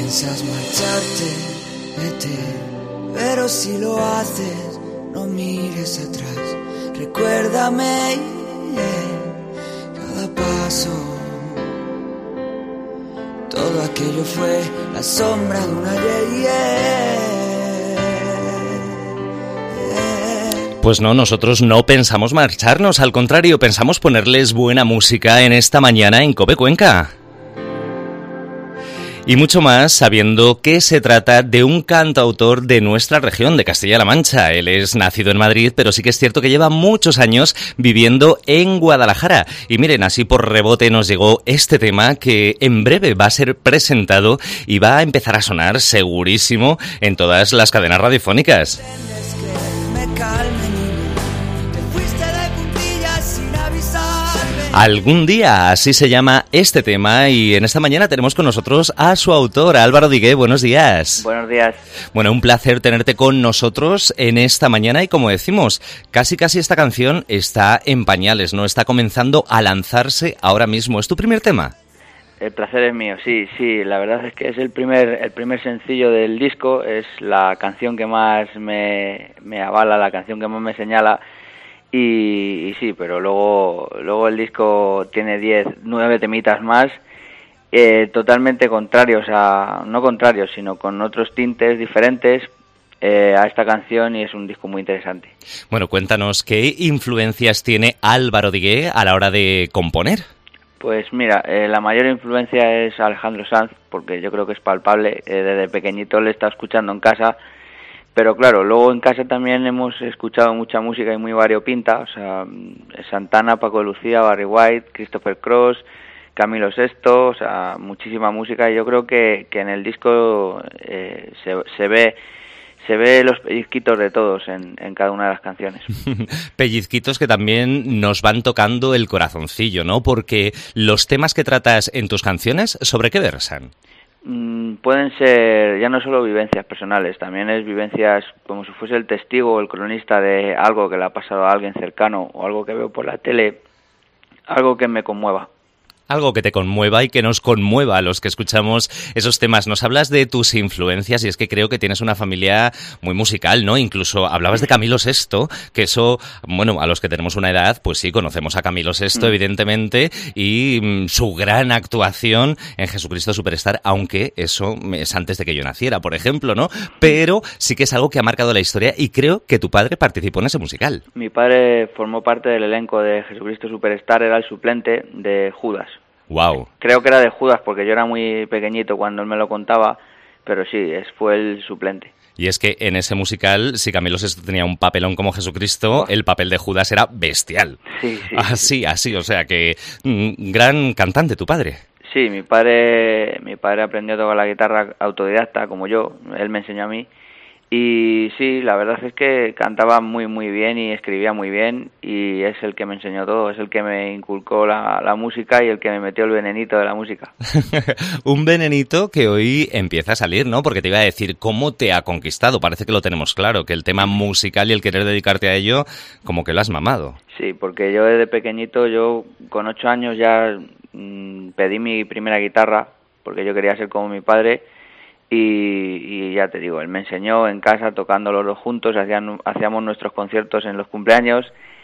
piensas marcharte, vete, pero si lo haces, no mires atrás. Recuérdame, cada paso. Todo aquello fue la sombra de un ayer. Pues no, nosotros no pensamos marcharnos, al contrario, pensamos ponerles buena música en esta mañana en COPE Cuenca. Y mucho más sabiendo que se trata de un cantautor de nuestra región, de Castilla-La Mancha. Él es nacido en Madrid, pero sí que es cierto que lleva muchos años viviendo en Guadalajara. Y miren, así por rebote nos llegó este tema que en breve va a ser presentado y va a empezar a sonar segurísimo en todas las cadenas radiofónicas. Algún día, así se llama este tema, y en esta mañana tenemos con nosotros a su autor, Álvaro Digué. Buenos días. Buenos días. Bueno, un placer tenerte con nosotros en esta mañana, y como decimos, casi esta canción está en pañales, ¿no? Está comenzando a lanzarse ahora mismo. ¿Es tu primer tema? El placer es mío, sí, la verdad es que es el primer sencillo del disco, es la canción que más me avala, la canción que más me señala. Y sí, pero luego el disco tiene 9 temitas más, totalmente contrarios, no contrarios, sino con otros tintes diferentes a esta canción, y es un disco muy interesante. Bueno, cuéntanos, ¿qué influencias tiene Álvaro Digué a la hora de componer? Pues mira, la mayor influencia es Alejandro Sanz, porque yo creo que es palpable, desde pequeñito le he estado escuchando en casa. Pero claro, luego en casa también hemos escuchado mucha música y muy variopinta, o sea, Santana, Paco de Lucía, Barry White, Christopher Cross, Camilo Sesto, o sea, muchísima música, y yo creo que en el disco se ve los pellizquitos de todos en cada una de las canciones. Pellizquitos que también nos van tocando el corazoncillo, ¿no? Porque los temas que tratas en tus canciones, ¿sobre qué versan? Pueden ser ya no solo vivencias personales, también es vivencias como si fuese el testigo o el cronista de algo que le ha pasado a alguien cercano, o algo que veo por la tele, algo que me conmueva. Algo que te conmueva y que nos conmueva a los que escuchamos esos temas. Nos hablas de tus influencias, y es que creo que tienes una familia muy musical, ¿no? Incluso hablabas de Camilo Sesto, que eso, bueno, a los que tenemos una edad, pues sí, conocemos a Camilo Sesto, evidentemente, y su gran actuación en Jesucristo Superstar, aunque eso es antes de que yo naciera, por ejemplo, ¿no? Pero sí que es algo que ha marcado la historia, y creo que tu padre participó en ese musical. Mi padre formó parte del elenco de Jesucristo Superstar, era el suplente de Judas. Wow. Creo que era de Judas, porque yo era muy pequeñito cuando él me lo contaba, pero sí, fue el suplente. Y es que en ese musical, si Camilo Sesto tenía un papelón como Jesucristo, el papel de Judas era bestial. Sí. Así, o sea que gran cantante tu padre. Sí, mi padre aprendió a tocar la guitarra autodidacta, como yo, él me enseñó a mí. Y sí, la verdad es que cantaba muy bien y escribía muy bien, y es el que me enseñó todo, es el que me inculcó la música y el que me metió el venenito de la música. Un venenito que hoy empieza a salir, ¿no? Porque te iba a decir, ¿cómo te ha conquistado? Parece que lo tenemos claro, que el tema musical y el querer dedicarte a ello, como que lo has mamado. Sí, porque yo desde pequeñito, yo con 8 años ya pedí mi primera guitarra, porque yo quería ser como mi padre. Y ya te digo, él me enseñó en casa tocando los dos juntos, hacíamos nuestros conciertos en los cumpleaños,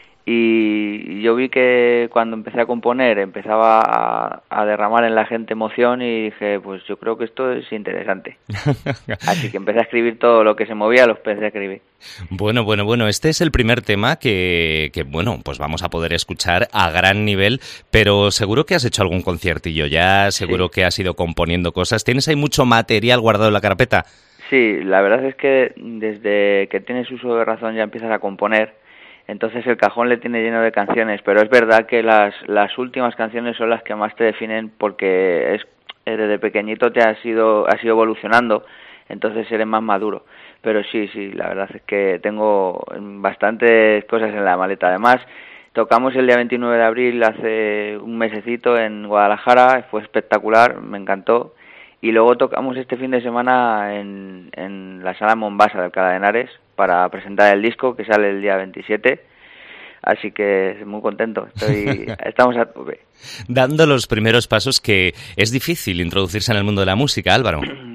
y yo vi que cuando empecé a componer empezaba a derramar en la gente emoción, y dije, pues yo creo que esto es interesante. Así que empecé a escribir todo lo que se movía, lo empecé a escribir. Bueno, este es el primer tema que bueno, pues vamos a poder escuchar a gran nivel, pero seguro que has hecho algún conciertillo ya, seguro que has ido componiendo cosas. ¿Tienes ahí mucho material guardado en la carpeta? Sí, la verdad es que desde que tienes uso de razón ya empiezas a componer, entonces el cajón le tiene lleno de canciones, pero es verdad que las últimas canciones son las que más te definen, porque desde pequeñito has ido evolucionando, entonces eres más maduro. Pero sí, la verdad es que tengo bastantes cosas en la maleta. Además, tocamos el día 29 de abril, hace un mesecito, en Guadalajara, fue espectacular, me encantó. Y luego tocamos este fin de semana en la Sala Mombasa de Alcalá de Henares para presentar el disco, que sale el día 27. Así que muy contento, estamos a tope. Dando los primeros pasos, que es difícil introducirse en el mundo de la música, Álvaro.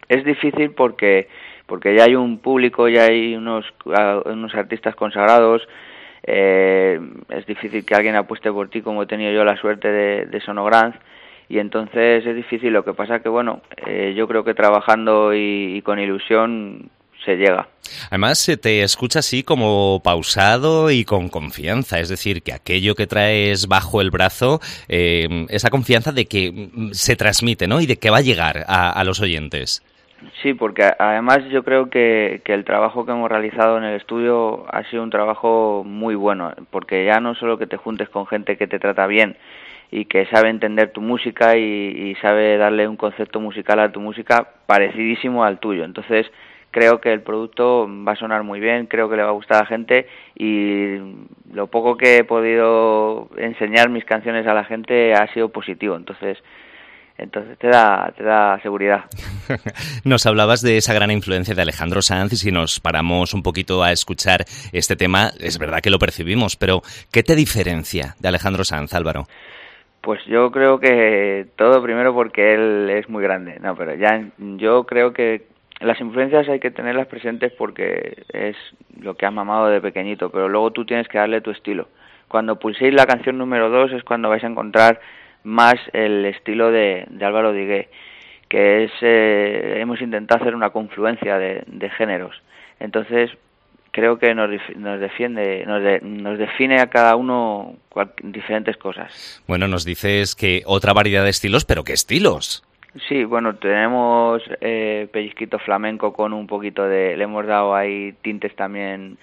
es difícil porque ya hay un público, ya hay unos artistas consagrados. Es difícil que alguien apueste por ti, como he tenido yo la suerte de Sonogrand, y entonces es difícil. Lo que pasa que bueno, yo creo que trabajando y con ilusión se llega. Además, se te escucha así como pausado y con confianza, es decir, que aquello que traes bajo el brazo, esa confianza de que se transmite, ¿no? Y de que va a llegar a los oyentes. Sí, porque además yo creo que el trabajo que hemos realizado en el estudio ha sido un trabajo muy bueno, porque ya no solo que te juntes con gente que te trata bien y que sabe entender tu música y sabe darle un concepto musical a tu música parecidísimo al tuyo. Entonces creo que el producto va a sonar muy bien, creo que le va a gustar a la gente, y lo poco que he podido enseñar mis canciones a la gente ha sido positivo. Entonces te da seguridad. Nos hablabas de esa gran influencia de Alejandro Sanz, y si nos paramos un poquito a escuchar este tema, es verdad que lo percibimos, pero ¿qué te diferencia de Alejandro Sanz, Álvaro? Pues yo creo que todo, primero porque él es muy grande, pero ya yo creo que las influencias hay que tenerlas presentes porque es lo que has mamado de pequeñito, pero luego tú tienes que darle tu estilo. Cuando pulséis la canción número 2 es cuando vais a encontrar más el estilo de Álvaro Digué, que es hemos intentado hacer una confluencia de géneros. Entonces creo que nos define a cada uno diferentes cosas. Bueno, nos dices que otra variedad de estilos, pero ¿qué estilos? Sí, bueno, tenemos pellizquito flamenco con un poquito le hemos dado ahí tintes también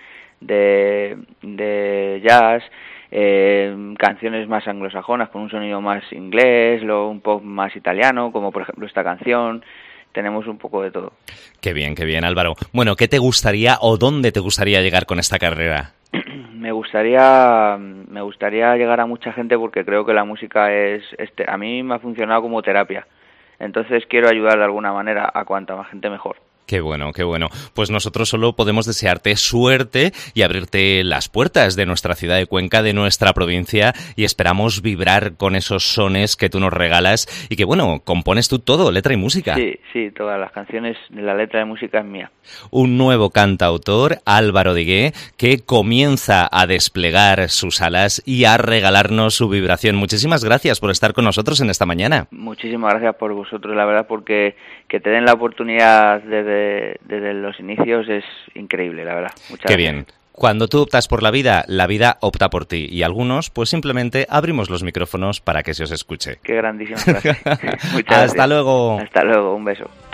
de jazz, canciones más anglosajonas con un sonido más inglés, luego un pop más italiano, como por ejemplo esta canción. Tenemos un poco de todo. Qué bien, Álvaro. Bueno, ¿qué te gustaría o dónde te gustaría llegar con esta carrera? Me gustaría llegar a mucha gente, porque creo que la música a mí me ha funcionado como terapia. Entonces quiero ayudar de alguna manera a cuanta más gente mejor. Qué bueno. Pues nosotros solo podemos desearte suerte y abrirte las puertas de nuestra ciudad de Cuenca, de nuestra provincia, y esperamos vibrar con esos sones que tú nos regalas y que, bueno, compones tú todo, letra y música. Sí, todas las canciones, la letra de música es mía. Un nuevo cantautor, Álvaro Digué, que comienza a desplegar sus alas y a regalarnos su vibración. Muchísimas gracias por estar con nosotros en esta mañana. Muchísimas gracias por vosotros, la verdad, porque que te den la oportunidad desde los inicios es increíble, la verdad. Muchas gracias. Qué bien. Cuando tú optas por la vida opta por ti, y algunos pues simplemente abrimos los micrófonos para que se os escuche. Qué grandísima frase. Muchas gracias. Hasta luego. Hasta luego, un beso.